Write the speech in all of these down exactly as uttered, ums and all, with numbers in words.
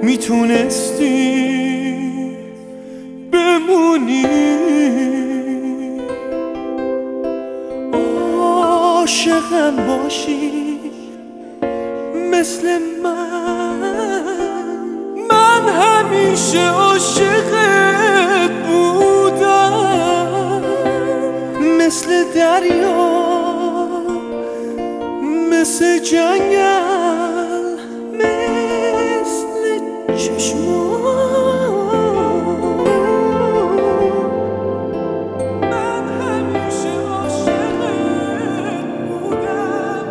میتونستی بمونی، عاشقم باشی مثل من. من همیشه عاشقت بودم، مثل دریا، مثل جنگل، مثل چشمان. من همیشه عاشقت بودم.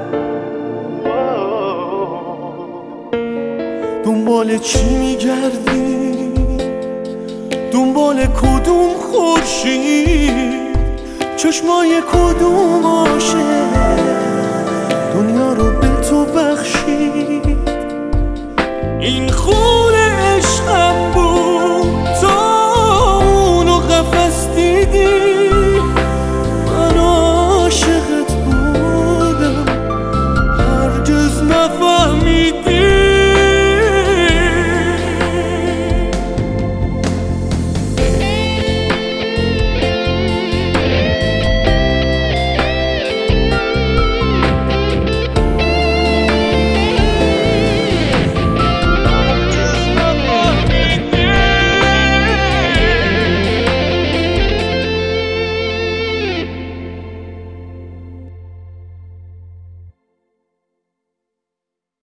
دنبال چی میگردی؟ دنبال کدوم خورشید؟ چشمای کدوم عاشق؟